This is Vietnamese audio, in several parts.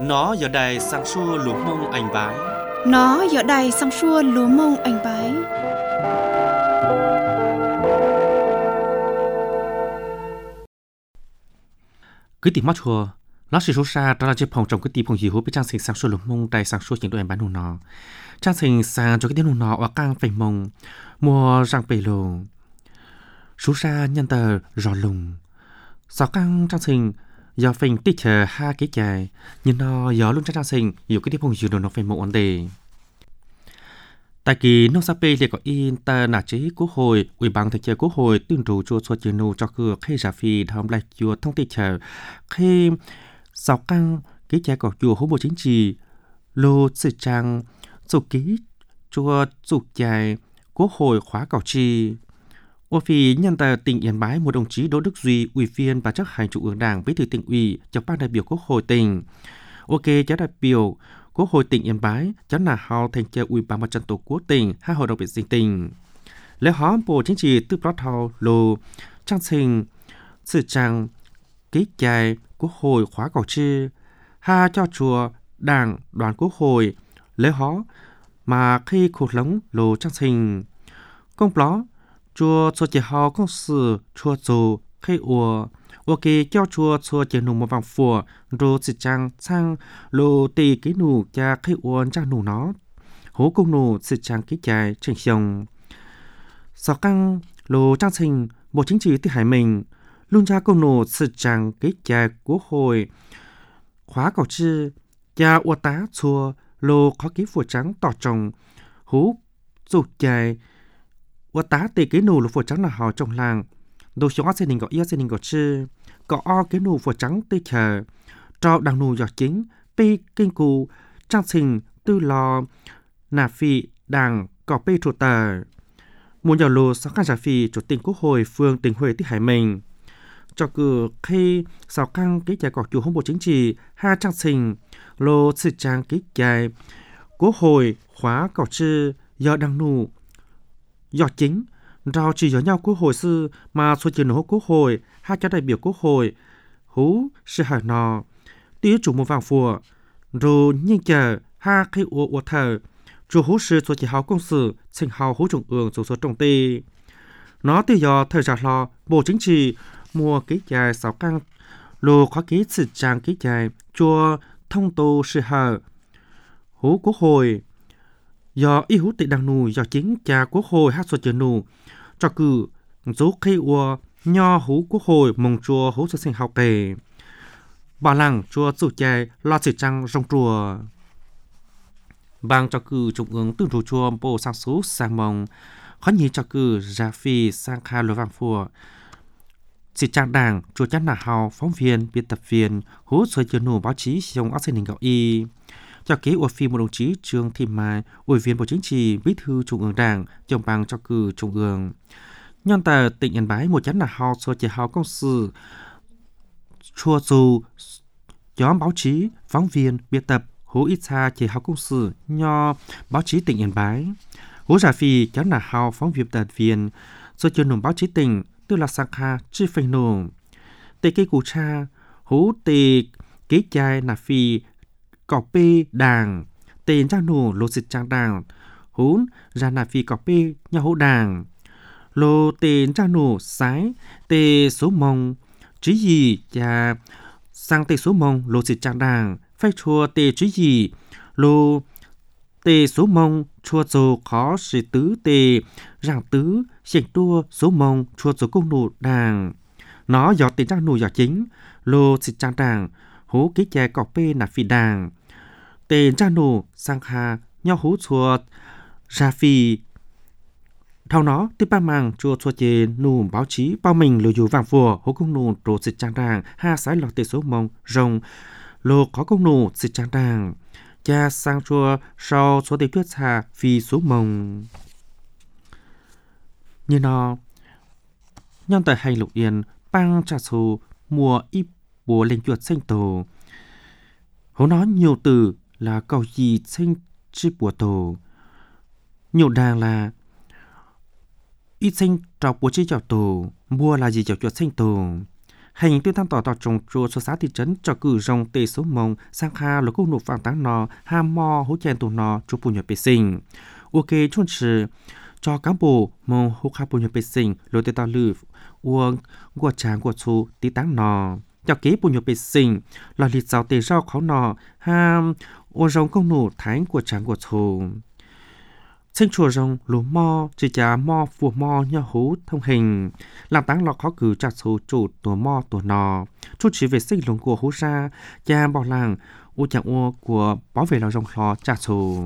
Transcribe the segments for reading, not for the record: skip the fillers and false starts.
Nó giờ đây sang xua lúa mông anh bái. Nó giờ đây sang xua lúa mông anh bái. Cứ tìm mắt chùa, nó sẽ số xa đó là chế phòng trong cái tìm phòng gì hú bị trang sinh sang xua lúa mông đầy sang xua những đôi anh bán nụ nó. Trang sinh sang cho cái tiếng nụ nó và càng phải mông mua răng bể lồ. Số xa nhân tờ rò lùng. Sáu càng trang sinh do phình tích chờ hai cái chạy nhưng nó gió luôn trang sinh dù cái tiếng phòng gì nó phải mông vấn đề. Tại kỳ nông sáp thì có in tờ nả chế quốc hội, ủy ban thành chế quốc hội tuyên trù cho số chiến nô cho cửa khi giả phi thầm lại chùa thông tin chờ khi sáu căng cái trái có chùa hỗ bộ chính trị lô sự trang chủ ký chùa chủ trái quốc hội khóa cầu trì. Ô phi nhân tờ tỉnh Yên Bái một đồng chí Đỗ Đức Duy, ủy viên ban chấp hành Trung ương Đảng, bí thư tỉnh ủy, trưởng ban đại biểu quốc hội tỉnh. Ok, cháu đại biểu Quốc hội tỉnh Yên Bái, cháu là hào thành chế ủy ban mặt trận tổ quốc tỉnh, hai hội đồng vệ sinh tỉnh. Lễ hóm bộ chính trị tư bó thao lô trang trình sự trang ký chạy quốc hội khóa cầu chư, ha cho chùa đảng đoàn quốc hội lễ hó mà khi khổ lống lô trang trình công bó chùa cho chế hào công sự chùa dù khi ủa ok cho chùa chùa chế nụ một vòng phùa rồi sự trang sang lô tì cái nụ cha khi uốn trang nụ nó hố công nụ sự trang ký chạy trình xong sáu căng lô trang trình bộ chính trị tư hải mình luôn cha công nụ sự trang ký chạy quốc hội khóa cầu chư cha ua tá chùa lô có ký phùa trắng tỏ trồng hú dục chạy ua tá tì cái nụ lô phùa trắng là họ trong làng đồ xuống ớt sinh gọi chư có o cái nụ phùa trắng tê chờ cho đằng nụ giọt chính pi kinh cụ trang trình tư lò nà phi đảng có pi trụ tờ muốn nhỏ lô sáu căn giả phi chủ tịch quốc hội phường tỉnh Huế tích Hải Mình cho cử khi sáu căn cái chạy cọc chủ hông bộ chính trị hai trang trình lô sự trang cái chạy quốc hội khóa cọc chư do đằng nụ giọt chính rao chỉ do nhau quốc hội sư mà số chiến nổ quốc hội hai cho đại biểu quốc hội hú sự hải nò tía chủ một vàng phùa rồi nhưng chờ ha khi ua thờ chủ hú sư số chỉ hào công sự sinh hào hú trung ương số trọng tì nó từ do thời gian lo bộ chính trị mua ký dài 6 căn lô khó ký sự trang ký dài chùa thông tô sự hờ hú quốc hội do y hú tị đăng nù do chính cha quốc hội hát số chiến nù cho cử dấu khi ua nho hú quốc hội mong chùa hú sự sinh học kề bà lăng chùa chủ chạy lo sự trang rong chùa bang cho cử trung ương tương chủ chùa bộ sang số sang mong khó nhìn cho cử ra phi sang kha lô vàng phùa sự trang đảng chùa chắn là hào phóng viên biên tập viên hú số chiến nù báo chí trong ác sinh hình gạo y cho kế ua phi một đồng chí Trương Thị Mai, ủy viên Bộ Chính trị, bí thư Trung ương Đảng, trưởng ban cho cử Trung ương. Nhân tờ tỉnh Yên Bái một chắn là hào số chế hào công sự, chùa dù, nhóm báo chí, phóng viên, biên tập, hú ít xa chế hào công sự, nho báo chí tỉnh Yên Bái. Hú giả phi chắn là hào phóng viên biên tập viên, số chuyên nồng báo chí tỉnh, tức là sang kha, chi phanh nồng. Tê cây củ cha, hú tê kế chai là phi, cỏ pê đàng tên trang nổ lô xịt trang đàng hún ra nà phi cỏ pê nhà hỗ đàng lô tên trang nổ sái tê số mông trí gì cha sang tê số mông lô xịt trang đàng phai chua tê trí gì lô tê số mông chua dồ khó sĩ tứ tê ràng tứ xịt tua số mông chua dồ công nổ đàng nó dò tên trang nổ dò chính lô xịt trang đàng hú ký chè cỏ pê nà phi đàng tên trang nổ sang hà nhau hú chùa ra phi thao nó tiếp ba màng chùa chùa chê nụ báo chí bao mình lô dù vàng phùa hú công nụ trổ xịt trang đàng ha sái lọt tê số mông rồng lô có công nụ xịt trang đàng cha sang chùa sau số tê tuyết xa phi số mông như nó nhân tại hành lục yên băng trà số mùa ít bùa lên chuột xanh tổ hố nó nhiều từ là cầu gì xanh chi bùa tổ nhiều đàng là ít xanh trọc bùa chi chào tổ mua là gì chào chuột xanh tổ hành tuyên tăng tỏ trồng chùa số xã thị trấn cho cử rong tê số mông sang kha là công nộp vàng táng nọ ham mò hỗ trợ tụ nọ chụp bùn nhập bê sinh ok chuôn trừ cho cán bộ mong hỗ trợ bùn nhập bê sinh lối tê tao lư uông của tràng của chú tí táng nọ cho kế bùn nhập bê sinh là lịch giáo tê rau khó nọ ham uông rong công nộp thái của tràng của chú sinh chùa rong lúa mò chỉ trả mò phù mò nhau hú thông hình làm táng lọ khó cử trả số chủ tổ mò tổ nò chút chỉ vệ sinh lồng của hú ra cha bỏ làng u chẳng u của bảo vệ lò rong lò trả số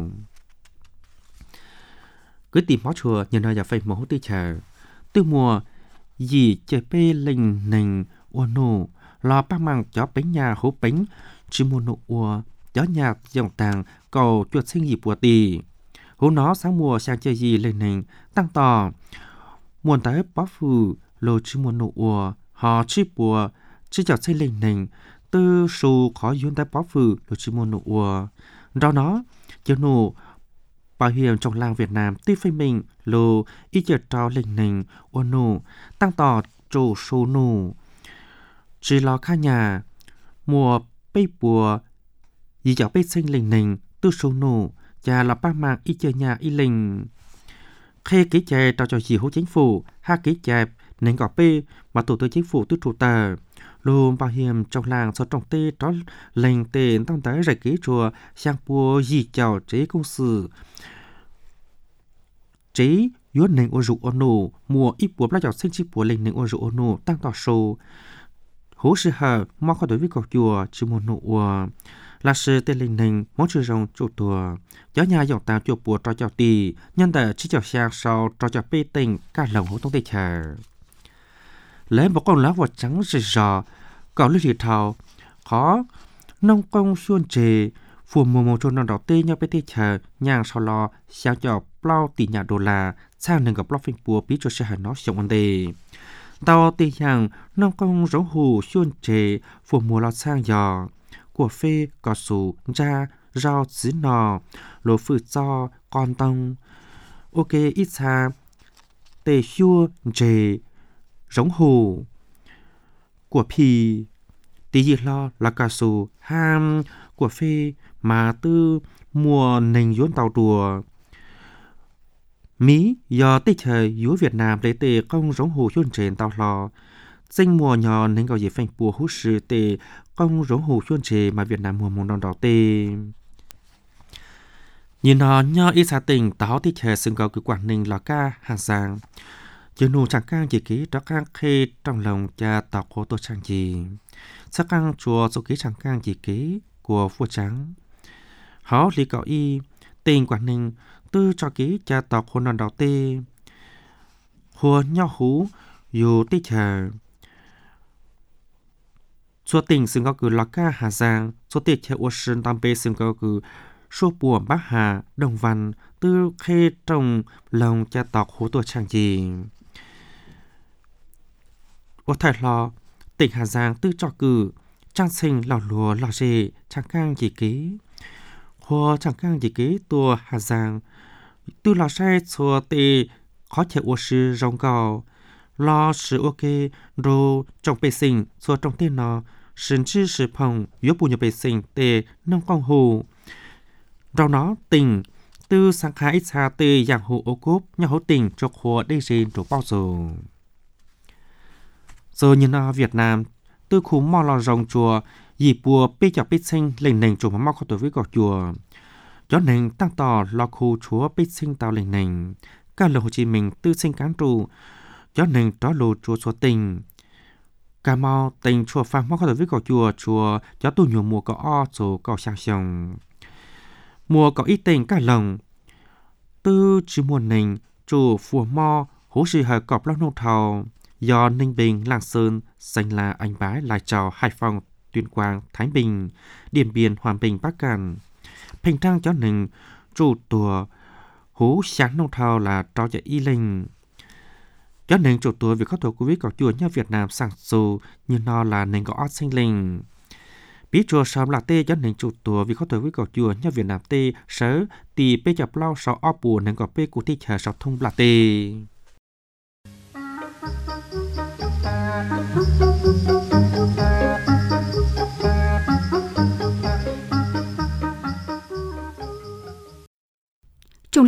cứ tìm mó chùa nhìn nơi giờ phải mổ tư chờ từ mùa gì chơi bê linh nình u nụ lò bác mang chó bánh nhà hú bánh chỉ mua nụ u chó nhà dòng tàng cầu chuột sinh gì bùa tì hú nó sáng mùa sang chơi gì lên nình tăng tỏ muôn tới bó phù lô chỉ muôn nụ ùa họ chỉ bùa chỉ chọt xây lên nình tư sù khó duyên tới bó phù lô chỉ muôn nụ ùa đó nó cho nụ bảo hiểm trong làng Việt Nam tuy phê mình lô ý chợt trao lên nình ùa nụ tăng tỏ chủ sù nụ chỉ lo khá nhà mùa bê bùa dì chọt bê sinh lên nình tư sù nụ cha là bác mạng y chơi nhà y linh khi ký chè trao cho chỉ hỗ chính phủ ha ký chè nên gọi p mà tổ tư chính phủ tư trụ tờ luôn bảo hiểm trong làng sau trong tê đó lệnh tiền tăng tới rải ký chùa sang bùa gì chào chế công sự chế yếu nền ô rụ ô nụ mùa ít bùa lá chào sinh chi bùa lệnh nền ô rụ ô nụ tăng tỏ số hỗ sự hờ mò có đối với cọc chùa chỉ một nụ là sự tên linh nình món chữ rồng chủ tùa gió nhà dòng tàu chùa bùa cho chào tì nhân tờ chỉ chào sang sau cho chào bê tình cả lòng hỗ tông tê chờ lấy một con lá vọt trắng rì rò cỏ lưu thị thảo khó nông công xuân trề phù mùa mùa trôn nông đỏ tê nhau bê tê chờ nhàng sau lo sang chào plau tỷ nhà đô la sang nâng gặp plau phình bùa bí cho xe hẳn nó sống ổn đề tàu tê nhàng nông công rống hù xuân trề phù mùa lo sang giò của phê có số ra rau xí nò lỗ phử cho con tông ok ít xa tê xua trề giống hồ của pì tí gì lo là cả số ham của phê mà tư mùa nền dốn tàu đùa Mỹ do tích thời dúa Việt Nam lấy tê công giống hồ xuân trền tàu lò sinh mùa nhỏ nên có gì phanh bùa hút sự tê công giống hồ xuân trề mà Việt Nam mùa mùa non đỏ tê nhìn nó nho ít xa tình táo tích thời xưng có cứ Quảng Ninh là ca Hà Giang chứ nụ chẳng càng chỉ ký đó càng khê trong lòng cha tàu khổ tôi chẳng gì sắc càng chùa số ký chẳng càng chỉ ký của vua trắng họ lý cậu y tình Quảng Ninh tư cho ký cha tàu khổ non đỏ tê hùa nho hú dù tích thời số tình xưng có cứ là ca Hà Giang số tiết theo ô sơn tam bê xưng có cứ số bùa Bắc Hà Đồng Văn tư khê trong lòng cha tộc hố tuổi chẳng gì ô thầy lo tỉnh Hà Giang tư cho cử trang sinh lò lùa lò dê chẳng càng chỉ ký hồ chẳng càng chỉ ký tua Hà Giang tư lò xe số tê khó theo ô sư rong gào lo sự ok rồi trong bê sinh số trong tên nó sinh chi sự phòng yếu bù nhập bê sinh tê nông con hồ rồi nó tình tư sang khai ít xa tê dạng hồ ô cốp nhà hỗ tình cho hồ đây trên chỗ bao giờ giờ như nó Việt Nam tư khu mò lò rồng chùa dì bùa bê chọc bê sinh lệnh nành chủ mà mò khó tuổi với gọt chùa gió nành tăng tỏ lò khu chúa bê sinh tàu lệnh nành cả lời Hồ Chí Minh tư sinh cán trụ gió nành đó lô chùa số tình Cà Mau tình chùa phang mò khó tuổi với gọt chùa gió tù nhiều mùa có o chỗ có sang sông mùa có ít tình cả lòng tư chỉ mùa nành chủ phùa mò hố sĩ hợp cọp lao nông thầu do Ninh Bình, Lạng Sơn, Danh La, Anh Bái, Lai Châu, Hải Phòng, Tuyên Quang, Thái Bình, Điện Biên, Hòa Bình, Bắc Cạn. Bình Trang cho nành chủ tùa hú sáng nông thầu là trò chạy y linh. Cho nành chủ tùa vì có tổ của có chùa nhà Việt Nam sản dù như nó là nành có ót sinh linh. Bí chùa sớm là tê cho nành chủ tùa vì có tổ với chùa nhà Việt Nam tê sớ tì bê chập lao sau óp bùa nành có bê cụ tê chờ sau thông là tê.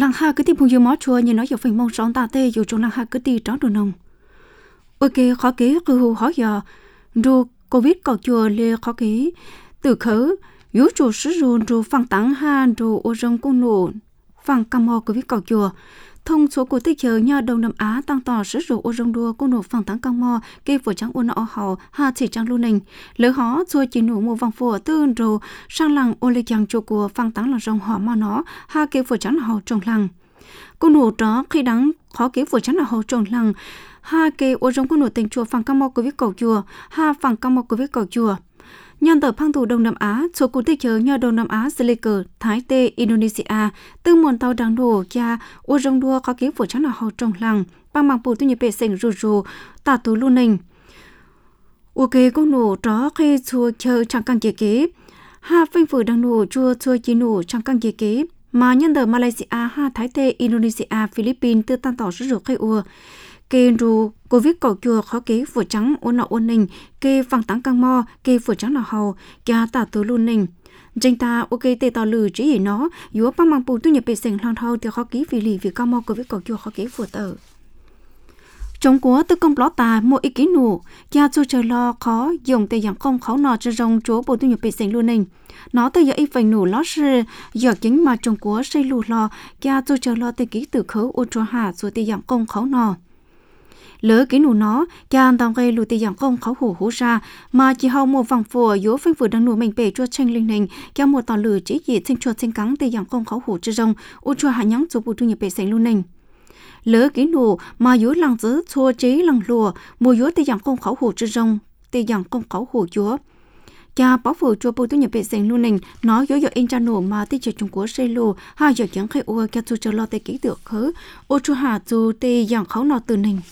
lăng ha cứ tìm phong yêu mó chua như nói giờ phình mong sống ta tê dù trong lăng ha cứ đi trón đồ nông ok khó kế cứ hù khó giờ rồi covid cầu chùa lê khó kế từ khứ yếu chủ sử dụng rồi phăng tặng ha rồi ô rong cung nổ phăng cam mò covid cầu chùa thông số của tích chờ nhà Đông Nam Á tăng tỏ sử dụng ô rong đua cung nổ phăng tặng cam mò kê phổ trắng ô nọ hậu ha chỉ trắng lưu nình lỡ hó xua chỉ nổ một vòng phổ tư rồi sang lăng ô lê chàng chủ của phăng tặng là rong họ mà nó ha kê phổ trắng hậu trồng lăng cung nổ đó khi đáng khó kê phổ trắng là hậu trồng lăng ha kê ô rong cung nổ tình chùa phăng cam mò covid cầu chùa ha phăng cam mò covid cầu chùa nhân tờ phang thủ Đông Nam Á số cụ tích chờ nhờ Đông Nam Á Seleker Thái Tây Indonesia tương muôn tàu đáng đổ cha ô rong đua có kế phổ trắng là hậu trồng lăng bằng bằng bù tu nhập bể sình rù tà tú luôn nình ô kê công nổ đó khi chùa chờ chẳng càng kế ha phanh phử đang nổ chùa chi nổ chẳng càng kế mà nhân tờ Malaysia ha Thái Tây Indonesia Philippines tư tan tỏ sử dụng khai ua kê ru covid cầu chùa khó kế phổ trắng ôn nọ ôn nình kê phăng táng căng mo kê phổ trắng là hầu kia tả từ luôn nình danh ta ok tê tỏ lử chỉ gì nó yếu bằng bằng bù tu nhập bể sình long thâu thì khó ký vì lì vì căng mo covid cầu chùa khó kế phổ tờ trong của tư công ló tà mua ý kiến nụ kia cho chờ lo khó dùng tê giảm không khó nọ cho rong chúa bù tu nhập bể sình luôn nình nó tới giờ ít phải nụ ló sư giờ chính mà trong của xây lù lo kia cho chờ lo tê ký từ khấu u cho hạ rồi tê giảm không khó nọ lỡ kỹ nụ nó cha tao gây lụt tiền không khó hủ ra mà chỉ hậu một vòng phùa yếu phanh phù đang nụ mình bể chua tranh linh hình cho một tàu lử chỉ gì sinh chuột sinh cắn tiền không khó hủ cho rong u chua hạ nhắn chụp bù thu nhập bể sành luôn nình lỡ kỹ nụ mà yếu lăng giữ chua trí lăng lùa mua yếu tiền không khó hủ cho rong tiền không khó hủ chúa cha bảo phủ chua bù thu nhập bể sành luôn nình nó yếu in cha nụ mà tiền Trung Quốc xây lù hai giờ chẳng khai u cho chua lo tiền kỹ được khứ u chua hạ chua tiền khó nọ từ nình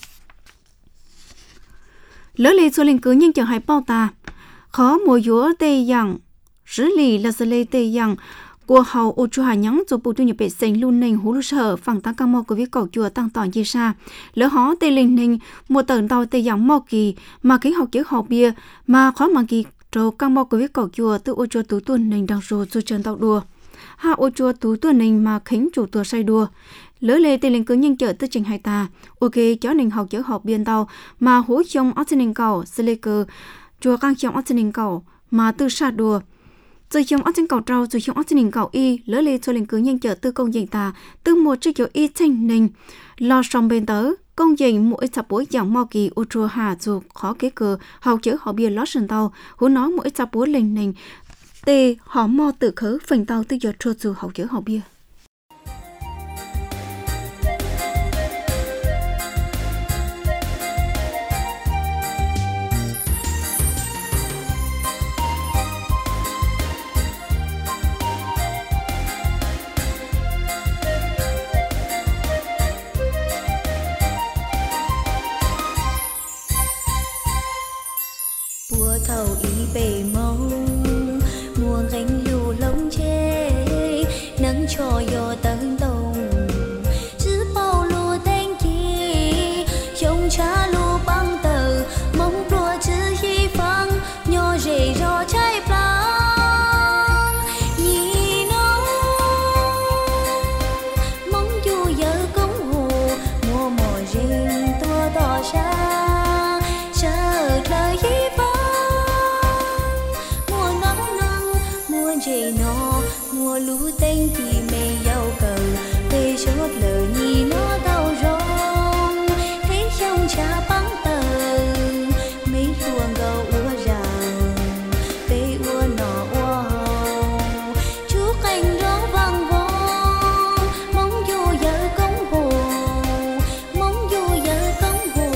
lỡ lì cho linh cứ nhưng chẳng hay bao ta khó mùa dúa tê rằng xử lý là xử lý tê rằng của hậu ô chu hà nhắn cho bộ tu nhập bể sinh luôn nền hú lu sở phẳng tăng cam mò của viết cầu chùa tăng tòn gì xa lỡ hó tê linh nền một tờ tàu tê rằng mò kỳ mà cái học chữ học bia mà khó mà kỳ rồi cam mò của viết cầu chùa từ ô chùa tú tuần nền đang rồi cho chân tàu đùa ha ô chùa tú tuần nền mà khánh chủ tùa say đùa lỡ lê tê linh cứ nhân chợ tới trình hai ta ok cháu nền học chữ học biên tàu mà hú trong ở trên cầu Seleker chùa căng trong ở trên cầu mà tư sát đùa rồi trong ở trên cầu trâu rồi trong ở trên cầu y lỡ lê cho linh cứ nhân chợ tư công dành ta tư một chiếc kiểu y trên nền lo xong bên tớ công dành mỗi sạp bối dạng mò kỳ ô chùa hà dù khó kế cờ học chữ học biên lót sườn tàu hú nói mỗi sạp bối lên nền tê họ mò tự khứ phần tàu tư giờ trôi dù học chữ học biên thầu ý bể mâu mùa gánh lù lông chê nắng cho yo tấn đồng chứ bao lù tên chi trông cha lù băng tờ mong đùa chứ hy vọng nhỏ rể rò trái plang nhì nó mong dù giờ công hồ mùa mùa riêng tua tỏ ra chờ lời hy vọng chị nó mùa lũ tên thì mẹ giàu cầu về chốt lời nhì nó đau rong thấy trong cha bắn tờ mấy chuồng gầu ua rào tê ua nọ ua hầu chú canh đó vang vong mong dù giờ công hồ mong dù giờ công hồ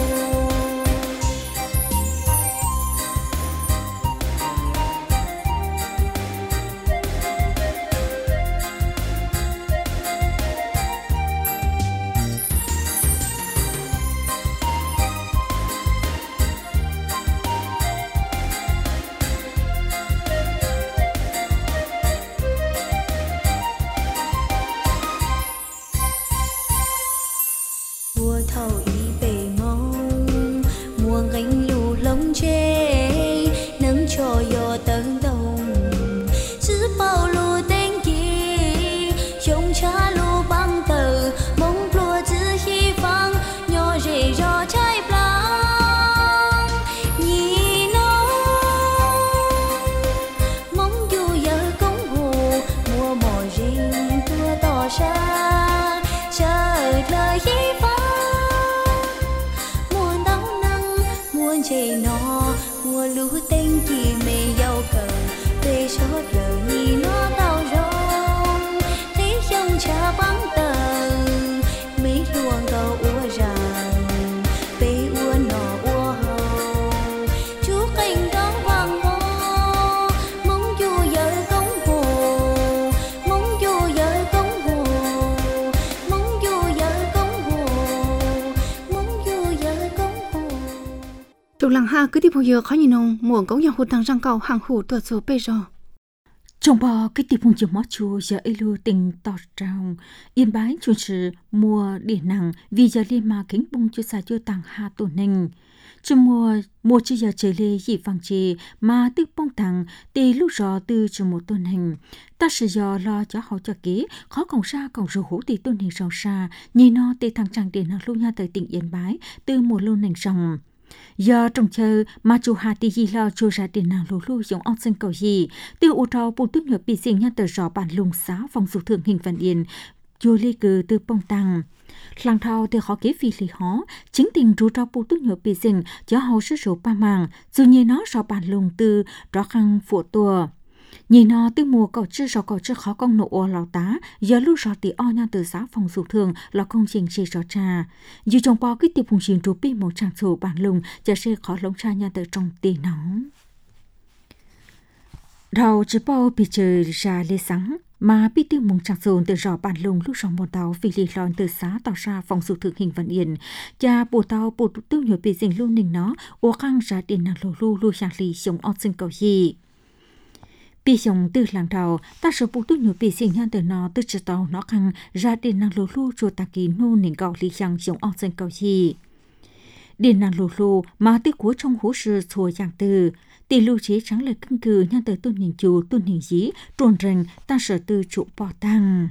Chủ làng ha cứ tiếp hồi giờ khó nhìn nông muộn cống nhà hụt thằng răng cầu hàng hủ tuột số bây giờ. Trong bò cái tiệp hùng chữ mó chùa giờ ấy lưu tình tỏ trào yên bái chuột sự mùa điện nặng vì giờ liên mà kính bung chưa xa chưa tàng hạ tổ nình trong mùa chưa giờ trời lê dị vàng chê mà tức bông tàng tê lúc rõ từ trong một tôn hình ta sẽ giờ lo cho họ cho kế khó còng xa còng rủ hữu tì tôn hình rau xa nhìn nó tê thằng trang điện hàng lưu nha tới tỉnh yên bái từ mùa lưu nình rồng. Giờ trong chờ mà chủ hạ tì gì lo cho ra tiền nàng lù lù giống ong sinh cầu gì tiêu u trao bùn tốt nhờ bị sinh nha tờ rõ bản lùng xá phòng dục thượng hình văn yên chùa lê cử từ bông tăng làng thao từ khó kế phi lì hó chính tình rú trao bùn tốt nhờ bị sinh cho hầu sức số ba màng dù như nó rõ bản lùng từ rõ khăn phụ tùa nhìn nó từ mùa cậu chưa khó công nộ ô lão tá giờ lúc rõ tỷ o nha từ xã phòng dục thường là công trình chỉ rõ trà dù trong bao cái tiệp hùng xin rú pi một trang sổ bản lùngจะsẽ khó lống tra nha từ trong tỷ nóng đầu chỉ bao bị trời ra lê sáng mà bị tiêu mùng trang sổ từ rõ bản lùng lúc trong một tàu vì lì lòn từ xã tàu ra phòng dục thường hình văn yên cha bộ tàu bộ tiêu nhiều bị dình luôn nình nó ô khang ra tiền nàng lù lu sang lì sống on sinh cầu gì bị sống từ làng đầu ta sợ bộ tu nhiều bị sinh nha từ nó từ chiều tàu nó khăng ra điện năng lù lu cho ta kỳ nô nền cầu lý sang sống on sinh cầu gì điện năng lù lu mà từ của trong hố sư xua dạng từ tỷ lưu chế trắng lời cưng cử nha từ tôn hình chủ tôn hình dí trồn rình ta sợ từ trụ bỏ tăng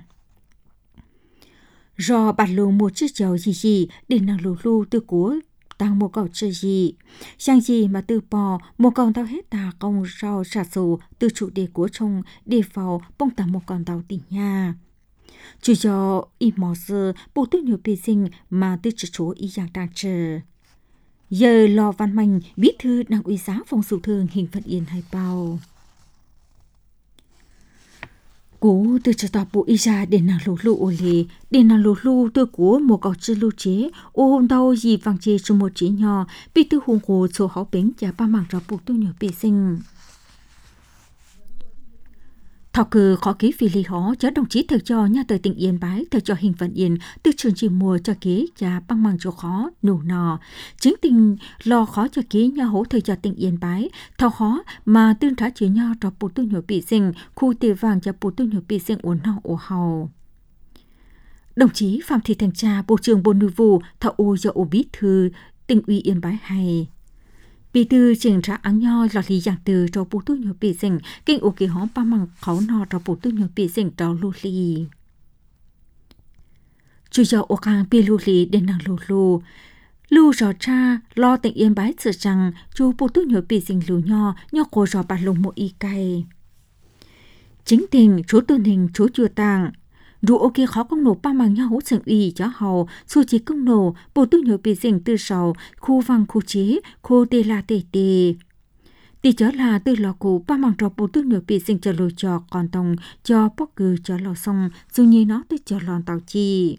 do bản lù một chiếc chầu gì điện năng lù lu từ của tăng một cậu chơi gì sang gì mà từ bò một con tàu hết ta công rau xả sổ từ chủ đề của trong đề phò bông tặng một con tàu tỉnh nha chủ do y mò sơ bộ tư nhiều bề sinh mà từ chỗ y dạng đang chờ giờ lò văn mạnh bí thư đang uy giá phòng sự thường hình phận yên hay bao cú từ cho tàu bộ y ra để nàng lù lù lì để nàng lù lù từ của một cậu chơi lưu chế ô hôm đâu gì vàng chế trong một chỉ nhỏ bị từ hùng hồ số hậu bánh và ba mảng ra bộ tôi nhiều bề sinh thọ cử khó ký vì lý họ cho đồng chí thời cho nhà từ tỉnh Yên Bái thời cho hình phận Yên từ trường chỉ mùa cho kế và băng măng cho khó nổ nò chính tình lo khó cho kế nhà hỗ thời cho tỉnh Yên Bái thọ khó mà tương trả chỉ nhau cho bộ tôi nhiều bị sinh khu tề vàng cho bộ tôi nhiều bị sinh ổn nọ ổ hầu đồng chí Phạm Thị Thành Trà bộ trưởng bộ nội vụ thọ ô do ô bí thư tỉnh ủy Yên Bái hay bị từ trình trả áng nho lọt lý dạng từ cho bộ tôi nhiều bị sinh kinh ô kỳ hóm ba măng khó nọ cho bộ tôi nhiều bị sinh cho lưu lý chú do ô khang bị lưu lý đến nàng lưu rõ cha lo tỉnh Yên Bái sự rằng chú bộ tôi nhiều bị sinh lưu nho cổ rõ bà lùng một y cay chính tình chú tôn hình chú chùa tàng dù ô kia khó công nổ ba măng nhau hỗ sừng uy cho hầu su chỉ công nổ bộ tôi nhiều bị sinh từ sau khu văng khu chế khu tê la tê tê tì chớ là từ lò cụ ba măng trò bộ tôi nhiều bị sinh cho lôi cho còn tông cho bóc cử cho lò sông dù như nó tới cho lòn tàu chi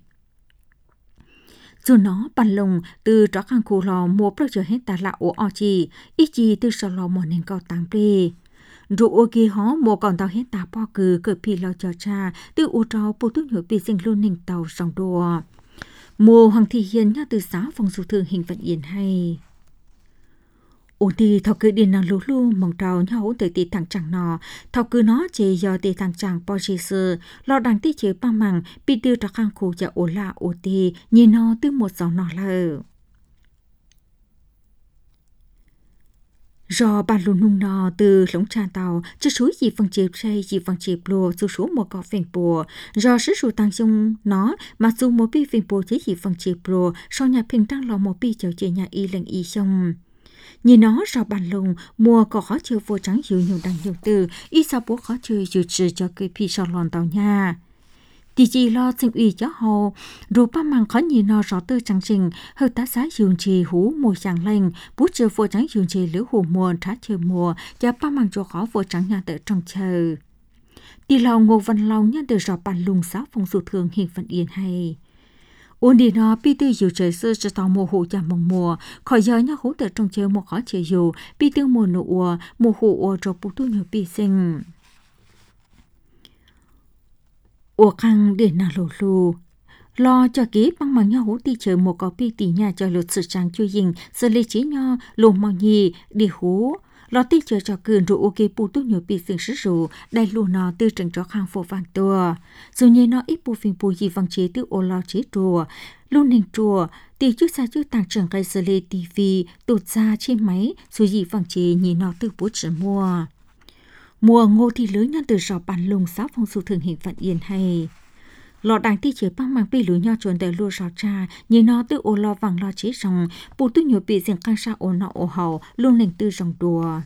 dù nó bàn lồng từ trọ khang khu lò mua pro chờ hết ta lạ ổ o chi ít chi từ sau lò mò nên cao tăng bê dù ô kia hó một con tàu hết ta bao cử cỡ pì lo cho cha từ ô trâu bộ tốt nhớ bị sinh luôn nền tàu sòng đùa mùa hoàng thị hiền nha từ xã phòng số thường hình vận yên hay ô đi thao cứ điền nàng lú lu mong trâu nha hỗ tới tì thằng chẳng nọ thao cứ nó chế do tì thằng chẳng bao giờ sơ lo đằng tì chế ba mằng bị đưa ra khang khu cho ô la ô tì nhìn nó từ một gió nọ lờ do bàn lùn nung nò từ lống trà tàu cho số gì phần chịp say gì phần chịp lùa số số một cọ phèn bùa do sức số tăng dung nó mà dù một bi phèn bùa chỉ gì phần chịp lùa sau nhà phèn tăng lò một bi chở chế nhà y lệnh y xong nhìn nó do bàn lùn mùa có khó chơi vô trắng nhiều nhiều đằng nhiều từ y sao bố khó chơi dự trừ cho cây pi sau lòn tàu nha thì chỉ lo sinh ủy cho hồ rồi ba măng khó nhìn nó rõ tư trắng trình hơi tá giá dùng trì hú mùa chẳng lành bút chưa vô trắng dùng trì lưỡi hồ mùa trá chờ mùa cho ba măng cho khó vô trắng nhà tự trong chờ thì lòng ngô văn lòng nha từ rõ bàn lùng xã phong số thường hình phận yên hay ôn đi nó bi tư dù trời sơ cho tàu mùa hồ chả mong mùa khỏi giờ nhá hú tự trong chờ một khó chờ dù bi tư mùa nụ mùa hồ cho bút tu nhiều bi sinh ủa khang để nào lù lo cho kế bằng bằng nhau hú ti chờ một có pi tỷ nhà cho lột sự trang chui dình xử lý chế nho lùm mong nhì đi hú lo ti chờ cho cường rủ ok pu tu nhiều pi sinh sử rủ đại lù nó từ trần cho khang phổ vàng tua dù như nó ít pu phình pu gì vàng chế từ ô lo chế trùa luôn hình trùa tỷ trước xa trước tàng trưởng cây xử lý tivi tụt ra trên máy dù gì vàng chế nhìn nó từ bố trở mùa ngô thì lớn nhân từ sọ bàn lùng sáu phong su thường hình phận yên hay lọ đảng ti chế băng mang pi lũ nho chuẩn để lùa sọ cha nhìn nó từ ô lo vàng lo chế rong bù tu nhiều bị diện căng sa ô nọ ô hậu luôn nền từ rong đùa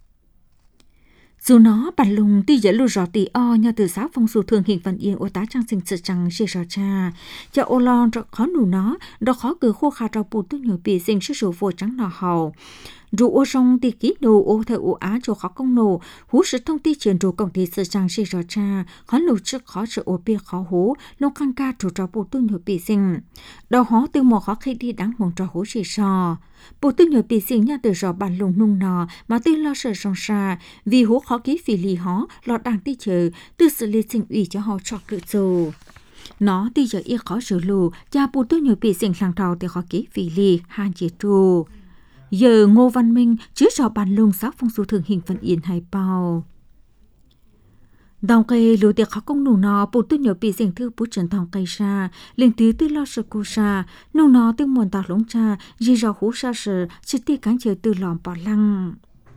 dù nó bàn lùng ti dễ lùa sọ tì o nho từ sáu phong su thường hình phận yên ô tá trang sinh sự trăng chế sọ cha cho ô lo khó nụ nó đó khó cứ khô khá cho bù tu nhiều bị diện sức sổ vô trắng nọ hậu dù ô sông thì kỹ đồ ô theo ô á cho khó công nổ hú sự thông tin chuyển đồ công ty sự trang sĩ rõ cha khó lục trước khó sự ô bia khó hú nông khăn ca chủ trò bộ tư nhiều bị sinh đầu hó từ một khó khi đi đáng mong cho hú sĩ sò bộ tư nhiều bị sinh nha từ rõ bàn lùng nung nò mà tư lo sợ song xa vì hú khó ký phì lì hó lọt đảng tí chờ tư xử lý sinh ủy cho họ cho cự dù nó tí giờ y khó xử lù cha bộ tư nhiều bị sinh làng thầu thì khó ký phì lì han chế trù giờ Ngô Văn Minh chứ cho bàn lùng sáu phong su thường hình phần yên hay bao đồng cây lúa tiệc khó công nụ nó bộ tư nhiều bị diễn thư bố trần thòng cây xa lên tí tư lo sự cô xa nụ nó tư muôn tạc lũng cha dì rào hú xa sự chứ tì cánh chờ tư lòm bỏ lăng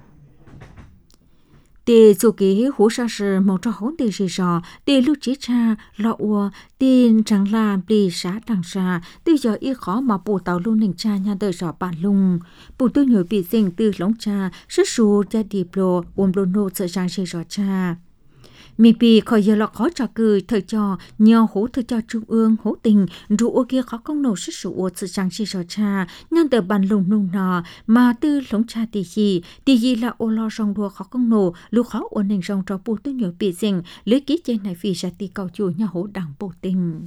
tì dù ký hú xa sự mong cho hốn tì dì rào tì lưu trí cha lọ ua tì chẳng làm đi xá đằng xa tư giờ y khó mà bộ tàu luôn nền cha nha đời rào bàn lùng bộ tư nhiều bị diễn tư lũng cha sức xù cha đi bồ ôm lô nô sợ ràng dì rào cha mình bị khỏi giờ là khó trả cười thời cho nhiều hố thời cho trung ương hố tình rủ ô kia khó công nổ sức sụ sự trang trí rõ cha nhân tờ bàn lùng nung nọ mà tư lống cha tỷ gì là ô lo rong đua khó công nổ lưu khó ổn định rong cho bù tư nhiều bị dình lấy ký trên này vì ra tỷ cầu chùa nhà hố đảng bộ tình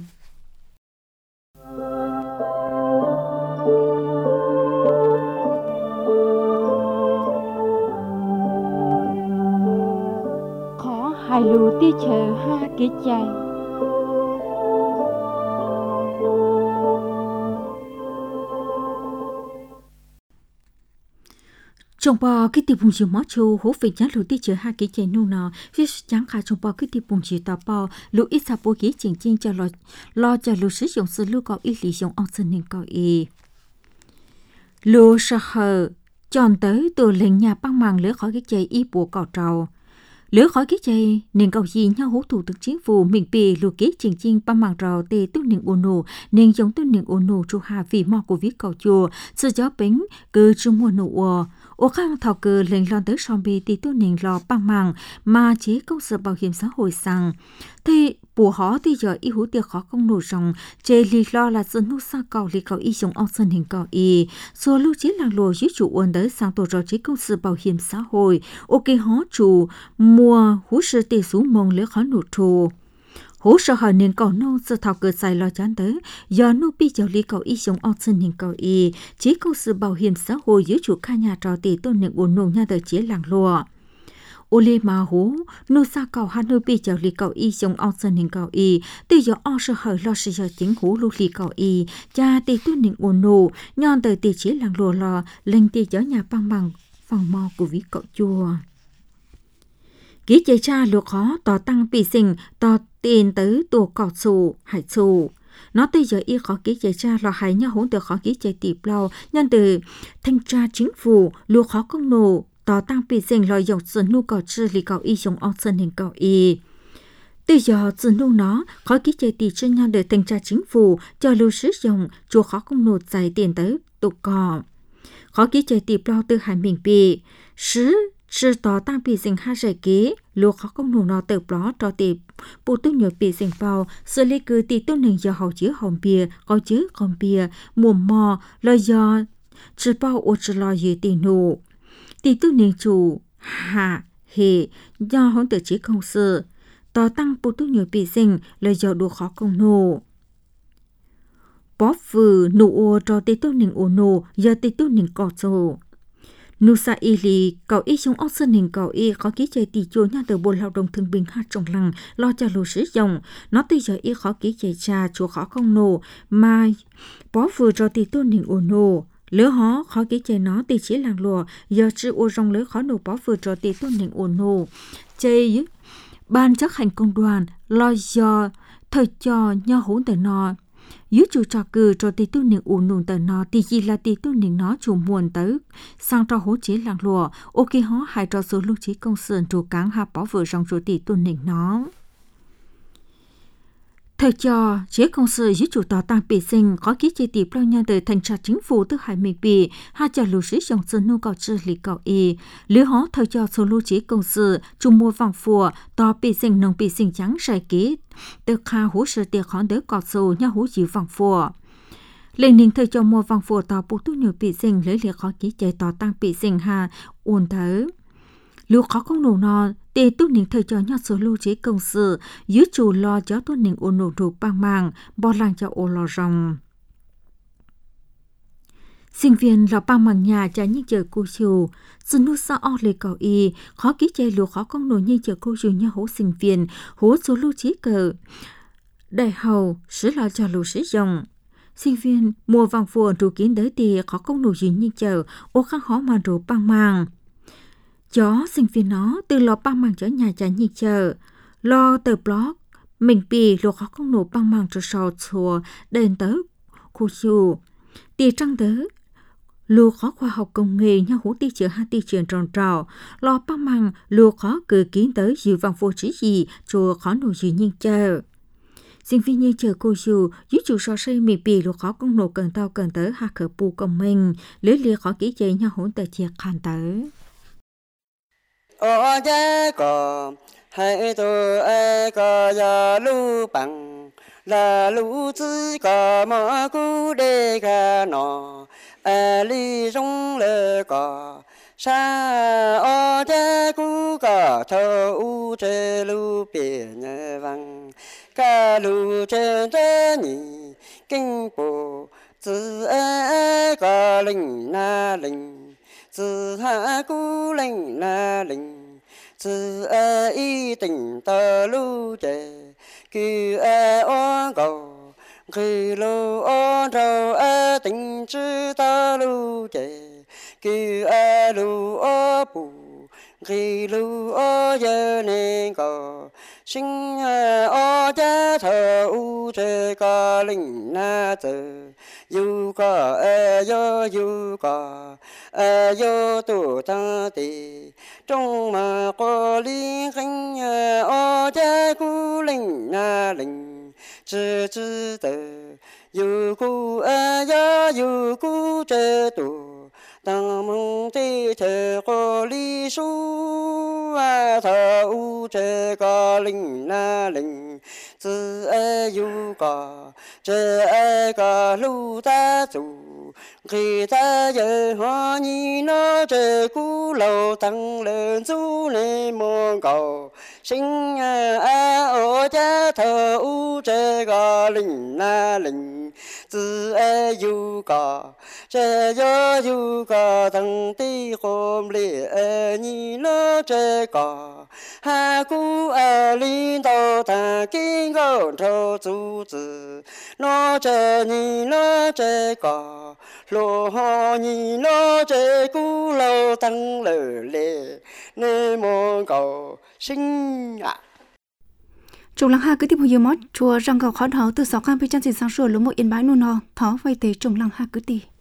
hai lù ti chờ ha kỹ chạy trong bao cái tiệm bún chiều máu châu hố về giá lù ti chờ ha kỹ chạy nô nọ phía trắng khá trong bao cái tiệm bún chiều tàu bao lù ít sa bố kỹ chỉnh chỉnh cho lo cho lù sử dụng sự lù có ít lý dùng ông sinh nên có ý lù sợ hờ chọn tới từ lệnh nhà băng màng lỡ khỏi cái chạy y bộ cỏ trầu lỡ khỏi cái chạy nên cầu gì nhau hỗ thủ tướng chính phủ mình bị lùa kế chỉnh chinh ba mảng rào tê tu nền ôn nổ nên giống tu nền ôn nổ chu hà vì mò của viết cầu chùa sự gió bánh cứ chung mùa nổ ô khang thảo cờ lệnh lo tới sòng bì tì tu nền lò ba mảng mà chế công sở bảo hiểm xã hội sang thì bùa họ thì giờ y hú tiệc khó công nổ ròng chế lì lo là dân nô sa cầu lì cầu y dùng ông sân hình cầu y số lưu chế làng lùa dưới chủ ôn tới sang tổ chế công sở bảo hiểm xã hội ok họ chủ mua hú sự tỷ số mong lỡ khó nổ trù hú sợ hỏi nên cầu nô sự thảo cờ xài lo chán tới giờ nô bị giáo lì cầu y dùng ông sân hình cầu y chế công sở bảo hiểm xã hội dưới chủ khai nhà trò tỷ tôn nền ôn nổ nhà tới chế làng lùa ô lê mà hú nô sa cầu hà nội bị giáo lì cầu y dùng ông sân hình cầu y từ giờ ông sợ hỏi lo sự giờ chính hú lưu lì cầu y cha tỷ tôn nền ôn nổ nhon tới tỷ chế làng lùa lo lên tỷ giáo nhà băng bằng phòng mò của vị cậu chùa ký chế cha lục khó tỏ tăng bị sinh tỏ tiền tới tổ cọ sù hải sù nó tới giờ y khó ký chế cha là hải nhau hỗn từ khó ký chế tỷ bao nhân từ thanh tra chính phủ lục khó công nổ tỏ tăng bị sinh lo dọc sự nhu cầu chư lì cầu y dùng ông sân hình cầu y từ giờ sự nhu nó khó ký chế tỷ trên nhau để thanh tra chính phủ cho lưu sử dụng chùa khó công nổ giải tiền tới tổ cọ khó ký chế tỷ bao từ hải mình bị sứ sự tỏ tăng bị sinh hai giải ký luộc khó công nổ nó tự đó cho tỷ bộ tư nhiều bị sinh bao xử lý cứ tỷ tôn nền giờ hậu chứa hồng bia có chứa con bia mùa mò lời do chỉ bao ô chỉ lo gì tỷ nụ tỷ tôn nền chủ hạ hệ do hỗn tự chỉ công sự tỏ tăng bộ tư nhiều bị sinh lời do đua khó công nổ bó phừ nụ ô cho tỷ tôn nền ô nổ giờ tỷ tôn nền cọ sổ Nusa Ili cậu y trong ốc sơn hình cậu y khó ký chạy tỷ chua nhà từ bộ lao động thương binh hát trong lăng lo cho lù sử dụng. Nó từ giờ y khó ký chạy cha chùa khó không nổ mà bó vừa cho tỷ tôn hình ổ nổ. Lỡ hó khó ký chạy nó tỷ chỉ làng lùa giờ chứ ô rong lỡ khó nổ bó vừa cho tỷ tôn hình ổ nổ. Chạy ban chấp hành công đoàn lo do thời cho nhau hỗn tờ nọ. Dưới chủ trò cử cho tỷ tu niệm ổn nụ tờ nó tỷ gì là tỷ tu niệm nó chủ muôn tới sang cho hỗ chế làng lùa ok hó hai cho số lưu trí công sự chủ cán hạ bảo vừa trong số tỷ tu niệm nó thời cho chế công sự dưới chủ tòa tăng bị sinh có ký chế tỷ bao nhiêu từ thành tra chính phủ từ hải miền bị hai cho lưu sĩ dòng sơn nô cầu chữ lý cầu y lứa hó thời cho số lưu trí công sự chủ mua vàng phùa tòa bị sinh nông bị sinh trắng sai ký từ kha hỗ trợ tiền khoản đỡ cọt số nhau hỗ chịu vàng phùa lên ninh thời cho mua vàng phùa tòa bộ tu nhiều bị sinh lấy liệt khó ký chế tòa tăng bị sinh hà ổn thở lưu khó không nổ nọ để tu niệm thời cho nhau số lưu trí công sự dưới chủ lo cho tu niệm ổn nổ đủ băng màng bỏ làng cho ô lò rồng sinh viên là băng màng nhà cho những giờ cô chiều xin nuôi sao o lê cầu y khó ký chạy lưu khó không nổ như giờ cô chiều nhau hố sinh viên hố số lưu trí cờ đại hầu sử lo cho lưu sử dụng sinh viên mua vàng phùa đủ kiến đới thì khó không nổ gì như chờ ô khăn khó mà đủ băng màng chó sinh viên nó từ lò băng màng cho nhà trả nhị chờ lo tờ blog mình bị lô khó không nổ băng màng cho sò chùa đền tớ khu chù tì trăng tớ lô khó khoa học công nghệ nhau hú ti chữa hai ti chuyển tròn trò lo băng màng lô khó cử kiến tới dự vàng vô trí gì chùa khó nổ gì nhị chờ sinh viên như chờ cô chù dưới chủ so xây mình bị lô khó công nổ cần tao cần tớ hạ khởi bù công minh lưới lia khó kỹ chế nhau hú tờ chiếc khăn tớ ô gia có hai tôi ai có giờ lu bằng là lu chỉ có mà cú để cả nọ li rong lơ có sa ô gia cú có thâu u chế lu biển vàng cả lu trên thế nhỉ kinh bộ chỉ ai có linh na linh chỉ hạ cú linh na linh chỉ ai tình tơ lu chế cứ oan cầu cứ lu oan trâu tình chữ tơ lu chế cứ lu o bù cứ lu o giờ nên cầu sinh o cha thờ u chế có linh na tử yêu có yêu có yêu tu ta tì trong mà có liên khánh o cha cu linh na linh chữ chữ tử yêu cu yêu cu chế tu tăng mong tê thờ có lý su thờ u chế có linh na linh chữ yêu có chế có lu ta chủ khi ta giờ hoa nhìn nó chế cú lâu tăng lên du nê mong cầu sinh ở cha thờ u chế có linh na linh chữ yêu có chế yêu có tăng ti hôm lệ nhìn nó chế có ha cú linh tàu ta kinh gọn thâu chú chữ nó chế nhìn nó chế có lô ho nhìn nó chế cú lâu tăng lờ lệ nê mong cầu sinh Trong lăng ha cứ tiếp hồi mót chùa răng cầu khó thấu từ 6 cam phía chân sang sửa lúa một yên bãi nôn ho thó vay tế trong lăng ha cứ tì